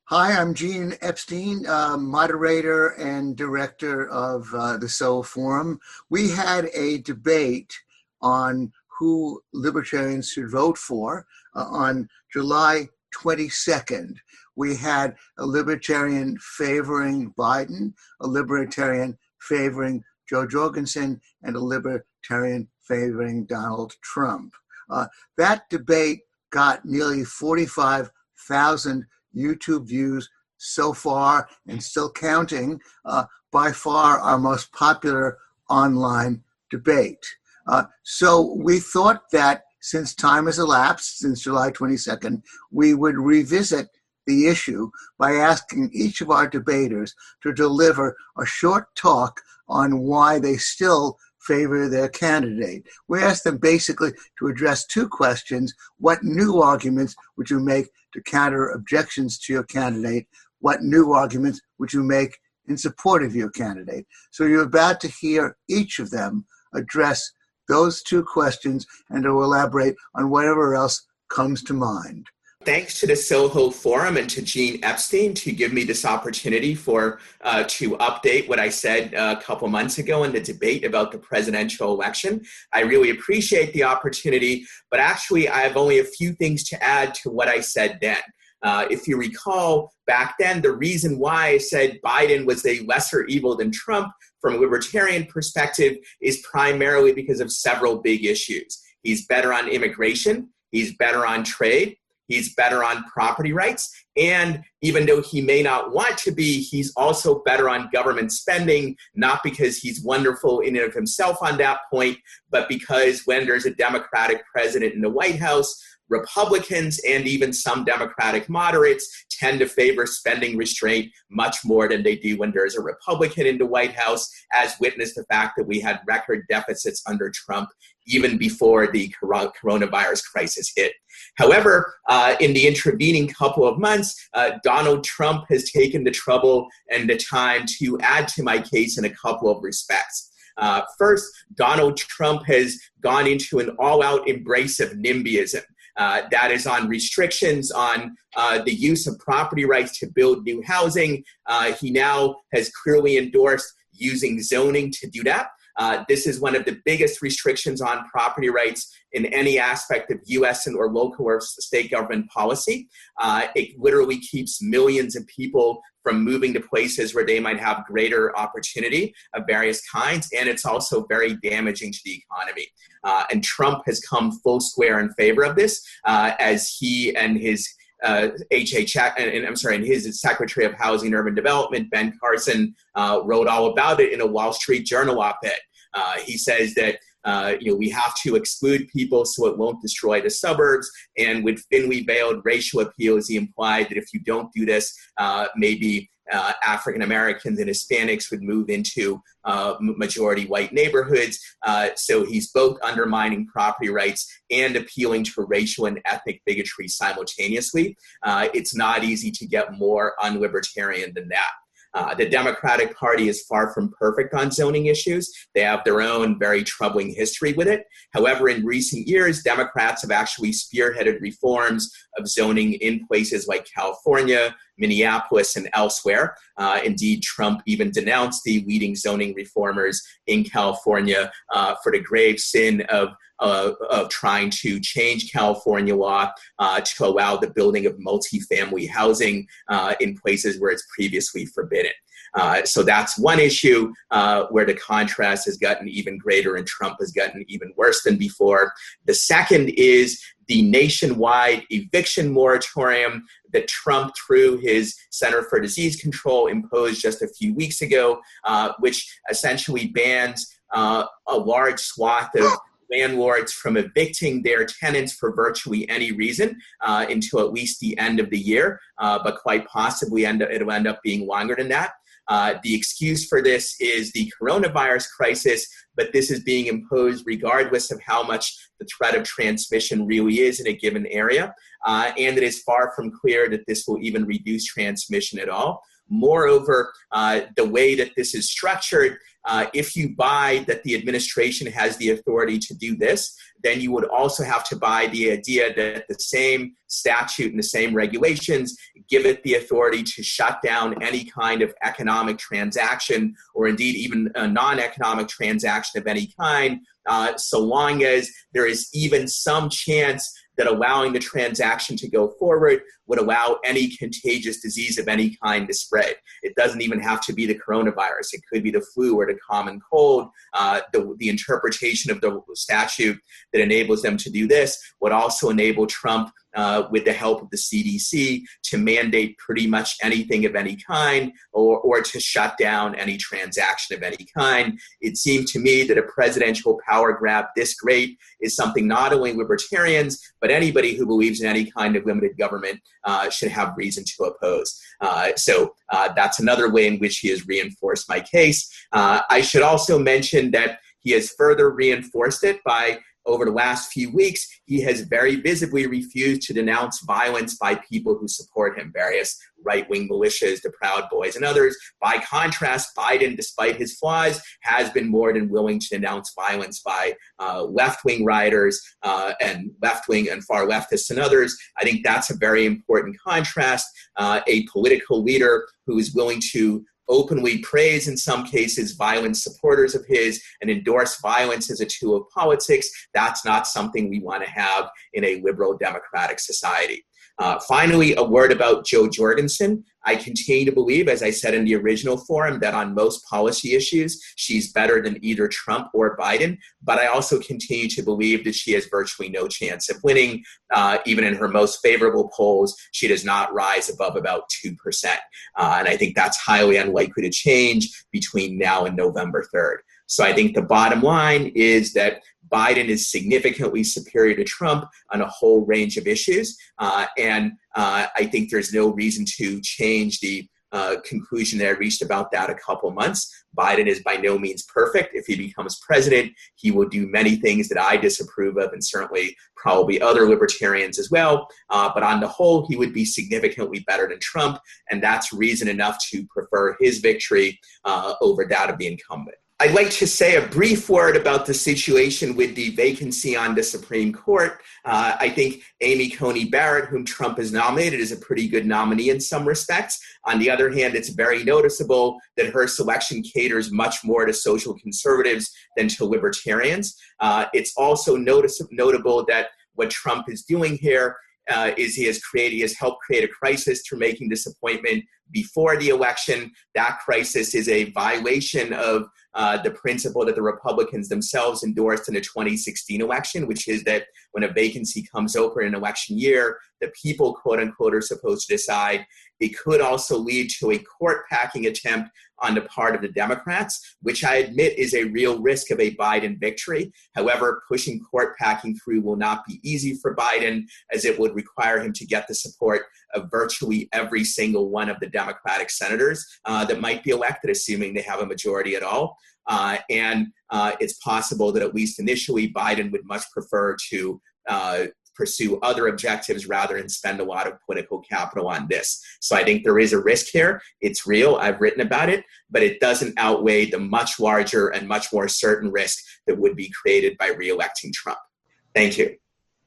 Hi, I'm Gene Epstein, moderator and director of the Soul Forum. We had a debate on who libertarians should vote for on July 22nd. We had a libertarian favoring Biden, a libertarian favoring Joe Jorgensen, and a libertarian favoring Donald Trump. That debate got nearly 45,000 YouTube views so far and still counting, by far our most popular online debate. So we thought that since time has elapsed, since July 22nd, we would revisit the issue by asking each of our debaters to deliver a short talk on why they still favor their candidate. We asked them basically to address two questions. What new arguments would you make to counter objections to your candidate? What new arguments would you make in support of your candidate? So you're about to hear each of them address those two questions and to elaborate on whatever else comes to mind. Thanks to the Soho Forum and to Gene Epstein to give me this opportunity to update what I said a couple months ago in the debate about the presidential election. I really appreciate the opportunity, but actually I have only a few things to add to what I said then. If you recall, back then, the reason why I said Biden was a lesser evil than Trump from a libertarian perspective is primarily because of several big issues. He's better on immigration, he's better on trade, he's better on property rights, and even though he may not want to be, he's also better on government spending, not because he's wonderful in and of himself on that point, but because when there's a Democratic president in the White House, Republicans and even some Democratic moderates tend to favor spending restraint much more than they do when there's a Republican in the White House, as witnessed the fact that we had record deficits under Trump even before the coronavirus crisis hit. However, in the intervening couple of months, Donald Trump has taken the trouble and the time to add to my case in a couple of respects. First, Donald Trump has gone into an all-out embrace of NIMBYism. That is on restrictions on the use of property rights to build new housing. He now has clearly endorsed using zoning to do that. This is one of the biggest restrictions on property rights in any aspect of U.S. or local or state government policy. It literally keeps millions of people from moving to places where they might have greater opportunity of various kinds, and it's also very damaging to the economy. And Trump has come full square in favor of this, as he and his and his Secretary of Housing and Urban Development, Ben Carson, wrote all about it in a Wall Street Journal op-ed. He says that we have to exclude people so it won't destroy the suburbs. And with thinly veiled racial appeals, he implied that if you don't do this, maybe African Americans and Hispanics would move into majority white neighborhoods. So he's both undermining property rights and appealing to racial and ethnic bigotry simultaneously. It's not easy to get more unlibertarian than that. The Democratic Party is far from perfect on zoning issues. They have their own very troubling history with it. However, in recent years, Democrats have actually spearheaded reforms of zoning in places like California, Minneapolis, and elsewhere. Indeed, Trump even denounced the leading zoning reformers in California for the grave sin of trying to change California law to allow the building of multifamily housing in places where it's previously forbidden. So that's one issue where the contrast has gotten even greater and Trump has gotten even worse than before. The second is the nationwide eviction moratorium that Trump, through his Center for Disease Control, imposed just a few weeks ago, which essentially bans a large swath of landlords from evicting their tenants for virtually any reason until at least the end of the year, but quite possibly it'll end up being longer than that. The excuse for this is the coronavirus crisis, but this is being imposed regardless of how much the threat of transmission really is in a given area. And it is far from clear that this will even reduce transmission at all. Moreover, the way that this is structured, if you buy that the administration has the authority to do this, then you would also have to buy the idea that the same statute and the same regulations give it the authority to shut down any kind of economic transaction, or indeed even a non-economic transaction of any kind, so long as there is even some chance that allowing the transaction to go forward would allow any contagious disease of any kind to spread. It doesn't even have to be the coronavirus. It could be the flu or the common cold. The interpretation of the statute that enables them to do this would also enable Trump, with the help of the CDC, to mandate pretty much anything of any kind, or to shut down any transaction of any kind. It seemed to me that a presidential power grab this great is something not only libertarians, but anybody who believes in any kind of limited government should have reason to oppose. So that's another way in which he has reinforced my case. I should also mention that he has further reinforced it by, over the last few weeks, he has very visibly refused to denounce violence by people who support him, various right-wing militias, the Proud Boys, and others. By contrast, Biden, despite his flaws, has been more than willing to denounce violence by left-wing rioters and left-wing and far leftists and others. I think that's a very important contrast. A political leader who is willing to openly praise, in some cases, violent supporters of his and endorse violence as a tool of politics, that's not something we want to have in a liberal democratic society. Finally, a word about Jo Jorgensen. I continue to believe, as I said in the original forum, that on most policy issues, she's better than either Trump or Biden. But I also continue to believe that she has virtually no chance of winning. Even in her most favorable polls, she does not rise above about 2%. And I think that's highly unlikely to change between now and November 3rd. So I think the bottom line is that Biden is significantly superior to Trump on a whole range of issues. And I think there's no reason to change the conclusion that I reached about that a couple months. Biden is by no means perfect. If he becomes president, he will do many things that I disapprove of, and certainly probably other libertarians as well. But on the whole, he would be significantly better than Trump, and that's reason enough to prefer his victory over that of the incumbent. I'd like to say a brief word about the situation with the vacancy on the Supreme Court. I think Amy Coney Barrett, whom Trump has nominated, is a pretty good nominee in some respects. On the other hand, it's very noticeable that her selection caters much more to social conservatives than to libertarians. It's also notable that what Trump is doing here is he has helped create a crisis through making this appointment before the election. That crisis is a violation of the principle that the Republicans themselves endorsed in the 2016 election, which is that when a vacancy comes open in an election year, the people, quote unquote, are supposed to decide. It could also lead to a court-packing attempt on the part of the Democrats, which I admit is a real risk of a Biden victory. However, pushing court-packing through will not be easy for Biden, as it would require him to get the support of virtually every single one of the Democratic senators that might be elected, assuming they have a majority at all. And it's possible that at least initially, Biden would much prefer to pursue other objectives rather than spend a lot of political capital on this. So I think there is a risk here. It's real. I've written about it, but it doesn't outweigh the much larger and much more certain risk that would be created by re-electing Trump. Thank you.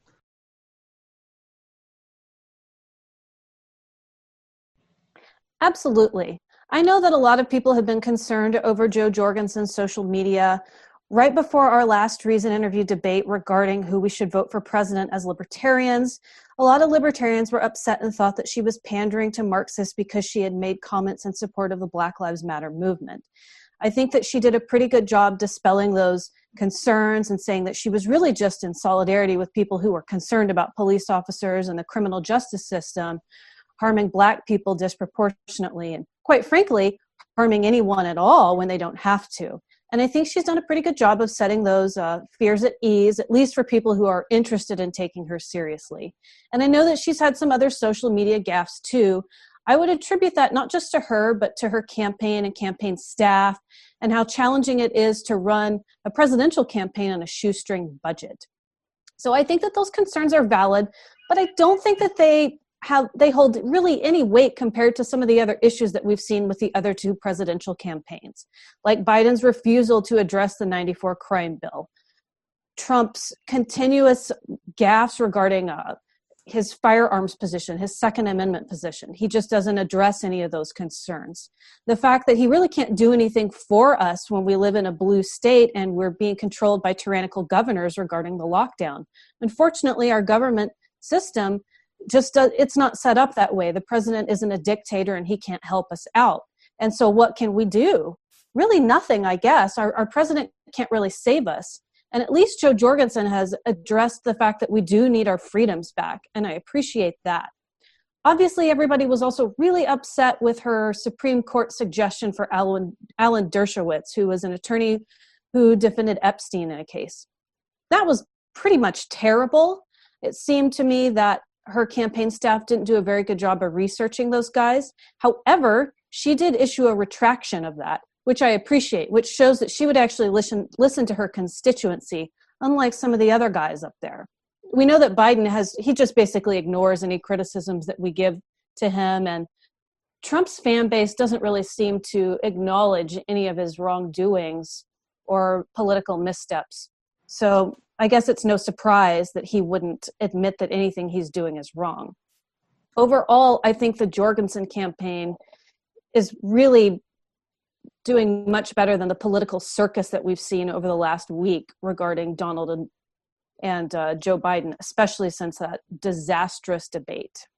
Absolutely. I know that a lot of people have been concerned over Jo Jorgensen's social media. Right before our last Reason interview debate regarding who we should vote for president as libertarians, a lot of libertarians were upset and thought that she was pandering to Marxists because she had made comments in support of the Black Lives Matter movement. I think that she did a pretty good job dispelling those concerns and saying that she was really just in solidarity with people who were concerned about police officers and the criminal justice system harming Black people disproportionately and, quite frankly, harming anyone at all when they don't have to. And I think she's done a pretty good job of setting those fears at ease, at least for people who are interested in taking her seriously. And I know that she's had some other social media gaffes too. I would attribute that not just to her, but to her campaign and campaign staff and how challenging it is to run a presidential campaign on a shoestring budget. So I think that those concerns are valid, but I don't think that they they hold really any weight compared to some of the other issues that we've seen with the other two presidential campaigns, like Biden's refusal to address the 94 crime bill, Trump's continuous gaffes regarding his firearms position, his Second Amendment position. He just doesn't address any of those concerns. The fact that he really can't do anything for us when we live in a blue state and we're being controlled by tyrannical governors regarding the lockdown. Unfortunately, our government system it's not set up that way. The president isn't a dictator and he can't help us out. And so what can we do? Really nothing, I guess. Our president can't really save us. And at least Jo Jorgensen has addressed the fact that we do need our freedoms back. And I appreciate that. Obviously, everybody was also really upset with her Supreme Court suggestion for Alan Dershowitz, who was an attorney who defended Epstein in a case. That was pretty much terrible. It seemed to me that her campaign staff didn't do a very good job of researching those guys. However, she did issue a retraction of that, which I appreciate, which shows that she would actually listen to her constituency, unlike some of the other guys up there. We know that Biden he just basically ignores any criticisms that we give to him, and Trump's fan base doesn't really seem to acknowledge any of his wrongdoings or political missteps. So I guess it's no surprise that he wouldn't admit that anything he's doing is wrong. Overall, I think the Jorgensen campaign is really doing much better than the political circus that we've seen over the last week regarding Donald and Joe Biden, especially since that disastrous debate.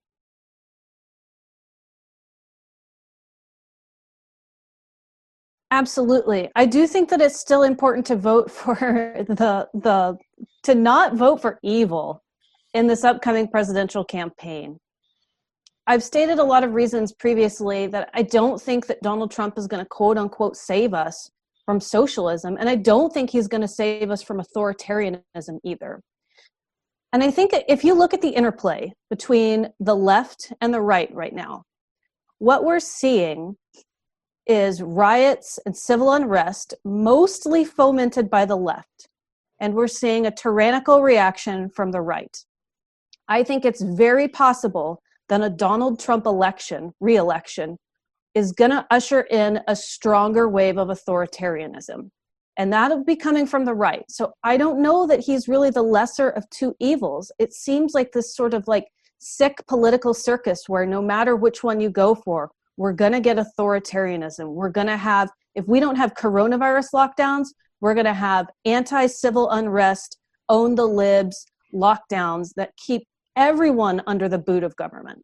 Absolutely. I do think that it's still important to vote for to not vote for evil in this upcoming presidential campaign. I've stated a lot of reasons previously that I don't think that Donald Trump is going to quote unquote save us from socialism. And I don't think he's going to save us from authoritarianism either. And I think if you look at the interplay between the left and the right now, what we're seeing is riots and civil unrest, mostly fomented by the left. And we're seeing a tyrannical reaction from the right. I think it's very possible that a Donald Trump re-election, is going to usher in a stronger wave of authoritarianism. And that'll be coming from the right. So I don't know that he's really the lesser of two evils. It seems like this sort of like sick political circus where no matter which one you go for, we're going to get authoritarianism. We're going to have, if we don't have coronavirus lockdowns, we're going to have anti-civil unrest, own the libs, lockdowns that keep everyone under the boot of government.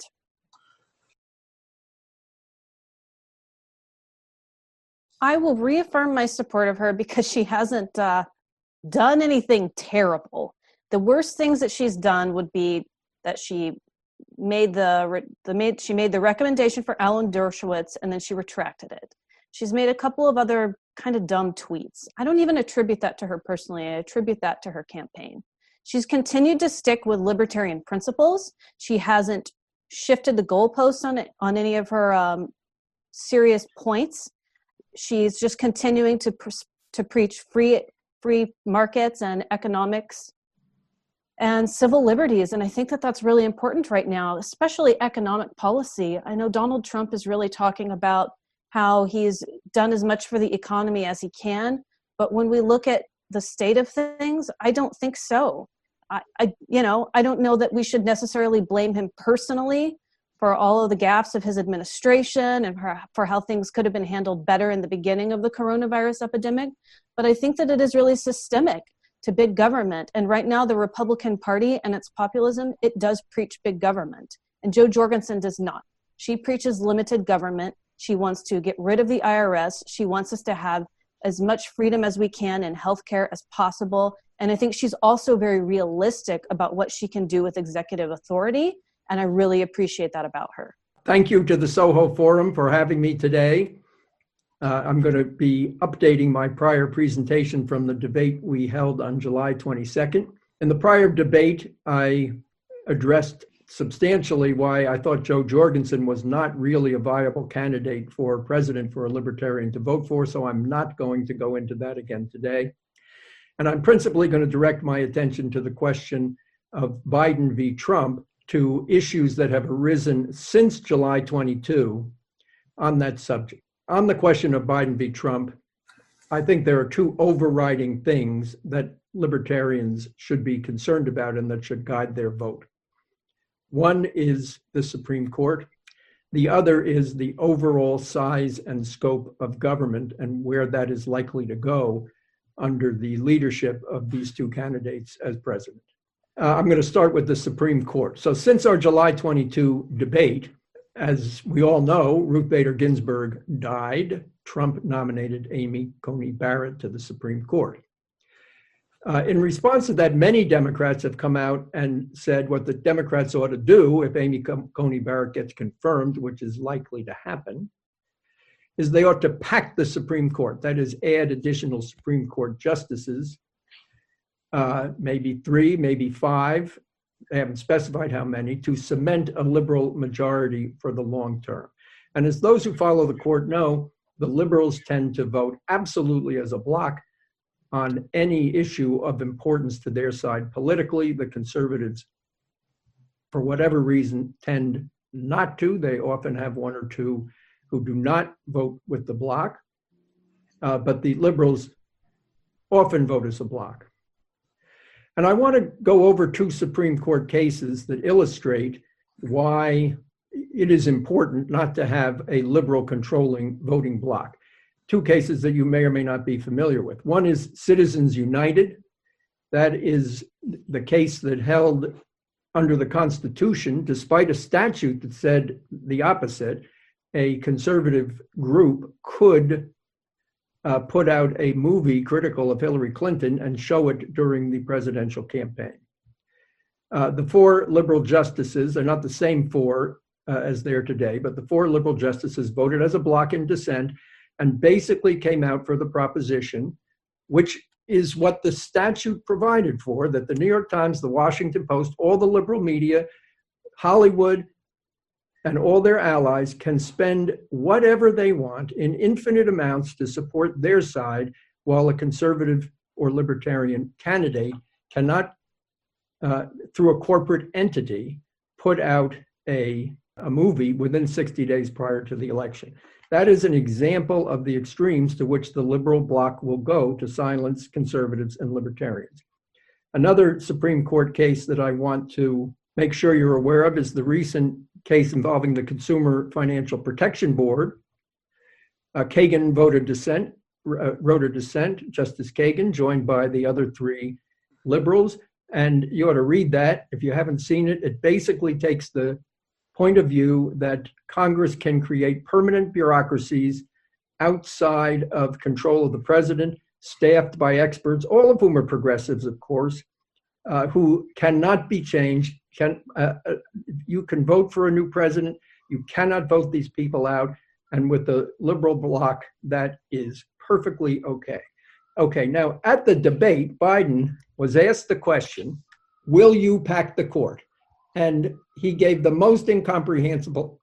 I will reaffirm my support of her because she hasn't done anything terrible. The worst things that she's done would be that she made the recommendation for Alan Dershowitz and then she retracted it. She's made a couple of other kind of dumb tweets. I don't even attribute that to her personally. I attribute that to her campaign. She's continued to stick with libertarian principles. She hasn't shifted the goalposts on any of her serious points. She's just continuing to preach free markets and economics and civil liberties. And I think that that's really important right now, especially economic policy. I know Donald Trump is really talking about how he's done as much for the economy as he can. But when we look at the state of things, I don't think so. I don't know that we should necessarily blame him personally for all of the gaffes of his administration and for how things could have been handled better in the beginning of the coronavirus epidemic. But I think that it is really systemic to big government. And right now, the Republican Party and its populism, it does preach big government. And Jo Jorgensen does not. She preaches limited government. She wants to get rid of the IRS. She wants us to have as much freedom as we can in healthcare as possible. And I think she's also very realistic about what she can do with executive authority. And I really appreciate that about her. Thank you to the Soho Forum for having me today. I'm going to be updating my prior presentation from the debate we held on July 22nd. In the prior debate, I addressed substantially why I thought Jo Jorgensen was not really a viable candidate for president for a libertarian to vote for, so I'm not going to go into that again today. And I'm principally going to direct my attention to the question of Biden v. Trump to issues that have arisen since July 22 on that subject. On the question of Biden v. Trump, I think there are two overriding things that libertarians should be concerned about and that should guide their vote. One is the Supreme Court. The other is the overall size and scope of government and where that is likely to go under the leadership of these two candidates as president. I'm going to start with the Supreme Court. So since our July 22 debate, as we all know, Ruth Bader Ginsburg died. Trump nominated Amy Coney Barrett to the Supreme Court. In response to that, many Democrats have come out and said what the Democrats ought to do if Amy Coney Barrett gets confirmed, which is likely to happen, is they ought to pack the Supreme Court. That is, add additional Supreme Court justices, maybe 3, maybe 5. They haven't specified how many, to cement a liberal majority for the long term. And as those who follow the court know, the liberals tend to vote absolutely as a bloc on any issue of importance to their side politically. The conservatives, for whatever reason, tend not to. They often have one or two who do not vote with the bloc, but the liberals often vote as a bloc. And I want to go over 2 Supreme Court cases that illustrate why it is important not to have a liberal controlling voting bloc. 2 cases that you may or may not be familiar with. One is Citizens United. That is the case that held under the Constitution, despite a statute that said the opposite, a conservative group could put out a movie critical of Hillary Clinton and show it during the presidential campaign. The 4 liberal justices, they're not the same 4 as they are today, but the 4 liberal justices voted as a bloc in dissent and basically came out for the proposition, which is what the statute provided for, that the New York Times, the Washington Post, all the liberal media, Hollywood, and all their allies can spend whatever they want in infinite amounts to support their side, while a conservative or libertarian candidate cannot, through a corporate entity, put out a movie within 60 days prior to the election. That is an example of the extremes to which the liberal bloc will go to silence conservatives and libertarians. Another Supreme Court case that I want to make sure you're aware of is the recent case involving the Consumer Financial Protection Board. Kagan wrote a dissent, Justice Kagan, joined by the other 3 liberals. And you ought to read that. If you haven't seen it, it basically takes the point of view that Congress can create permanent bureaucracies outside of control of the president, staffed by experts, all of whom are progressives, of course, who cannot be changed. You can vote for a new president. You cannot vote these people out. And with the liberal bloc, that is perfectly okay. Okay, now at the debate, Biden was asked the question, will you pack the court? And he gave the most incomprehensible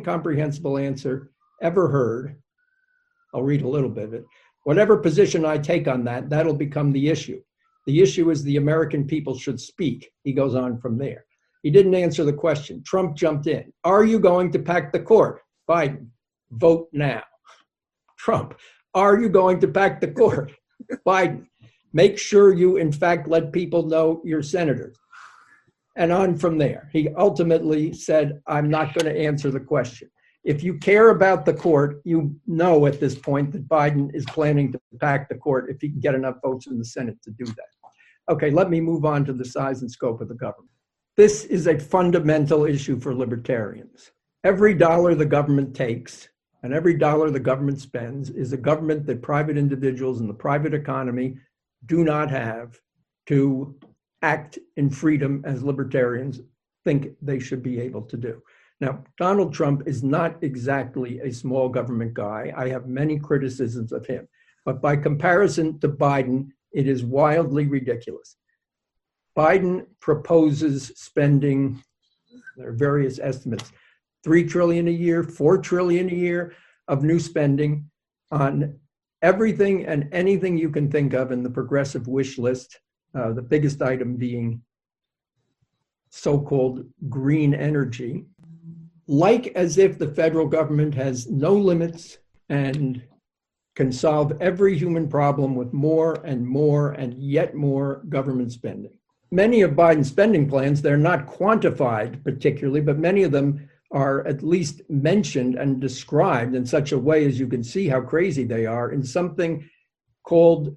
answer ever heard. I'll read a little bit of it. Whatever position I take on that, that'll become the issue. The issue is the American people should speak. He goes on from there. He didn't answer the question. Trump jumped in. Are you going to pack the court? Biden, vote now. Trump, are you going to pack the court? Biden, make sure you in fact let people know you're senators. And on from there. He ultimately said, I'm not going to answer the question. If you care about the court, you know at this point that Biden is planning to pack the court if he can get enough votes in the Senate to do that. Okay, let me move on to the size and scope of the government. This is a fundamental issue for libertarians. Every dollar the government takes and every dollar the government spends is a government that private individuals in the private economy do not have to act in freedom as libertarians think they should be able to do. Now, Donald Trump is not exactly a small government guy. I have many criticisms of him, but by comparison to Biden, it is wildly ridiculous. Biden proposes spending, there are various estimates, $3 trillion a year, $4 trillion a year of new spending on everything and anything you can think of in the progressive wish list. The biggest item being so-called green energy, like as if the federal government has no limits and can solve every human problem with more and more and yet more government spending. Many of Biden's spending plans, they're not quantified particularly, but many of them are at least mentioned and described in such a way as you can see how crazy they are in something called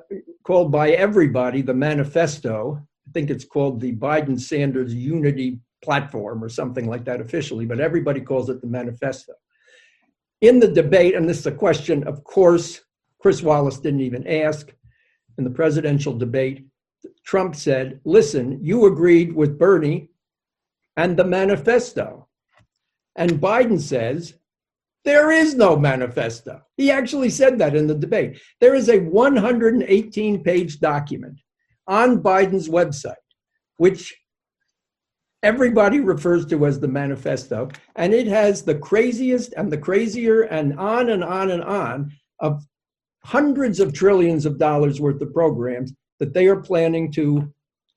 by everybody the manifesto. I think it's called the Biden-Sanders Unity Platform or something like that officially, but everybody calls it the manifesto. In the debate, and this is a question, of course, Chris Wallace didn't even ask, in the presidential debate, Trump said, listen, you agreed with Bernie and the manifesto. And Biden says, there is no manifesto. He actually said that in the debate. There is a 118-page document on Biden's website, which everybody refers to as the manifesto, and it has the craziest and the crazier and on and on and on of hundreds of trillions of dollars worth of programs that they are planning to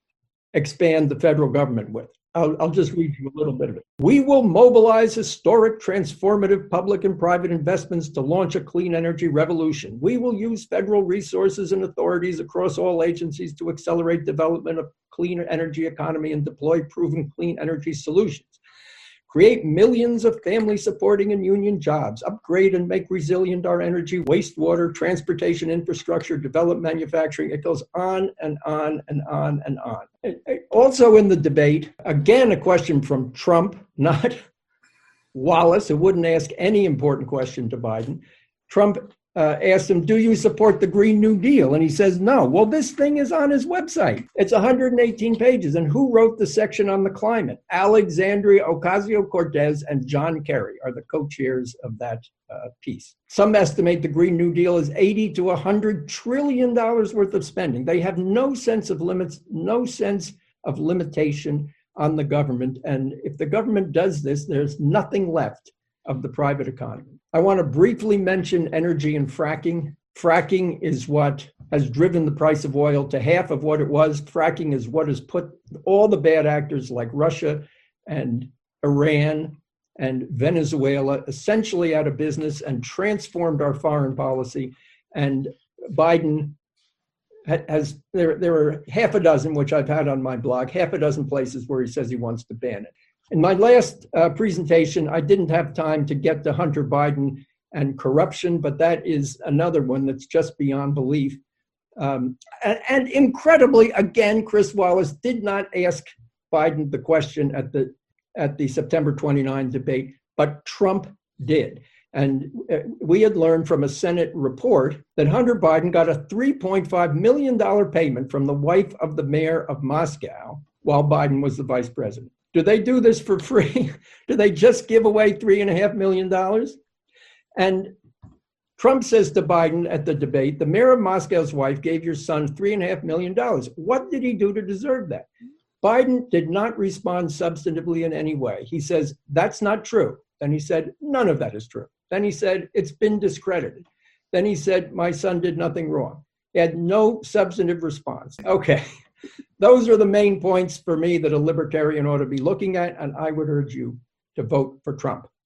expand the federal government with. I'll just read you a little bit of it. We will mobilize historic, transformative public and private investments to launch a clean energy revolution. We will use federal resources and authorities across all agencies to accelerate development of clean energy economy and deploy proven clean energy solutions. Create millions of family-supporting and union jobs, upgrade and make resilient our energy, wastewater, transportation infrastructure, develop manufacturing. It goes on and on and on and on. Also in the debate, again, a question from Trump, not Wallace, who wouldn't ask any important question to Biden. Trump asked him, do you support the Green New Deal? And he says, no. Well, this thing is on his website. It's 118 pages. And who wrote the section on the climate? Alexandria Ocasio-Cortez and John Kerry are the co-chairs of that piece. Some estimate the Green New Deal is $80 to $100 trillion worth of spending. They have no sense of limits, no sense of limitation on the government. And if the government does this, there's nothing left of the private economy. I want to briefly mention energy and fracking. Fracking is what has driven the price of oil to half of what it was. Fracking is what has put all the bad actors like Russia and Iran and Venezuela essentially out of business and transformed our foreign policy. And Biden has, there are half a dozen, which I've had on my blog, half a dozen places where he says he wants to ban it. In my last presentation, I didn't have time to get to Hunter Biden and corruption, but that is another one that's just beyond belief. And incredibly, again, Chris Wallace did not ask Biden the question at the September 29 debate, but Trump did. And we had learned from a Senate report that Hunter Biden got a $3.5 million payment from the wife of the mayor of Moscow while Biden was the vice president. Do they do this for free? Do they just give away $3.5 million? And Trump says to Biden at the debate, the mayor of Moscow's wife gave your son $3.5 million. What did he do to deserve that? Biden did not respond substantively in any way. He says, that's not true. Then he said, none of that is true. Then he said, it's been discredited. Then he said, my son did nothing wrong. He had no substantive response. Okay. Those are the main points for me that a libertarian ought to be looking at, and I would urge you to vote for Trump.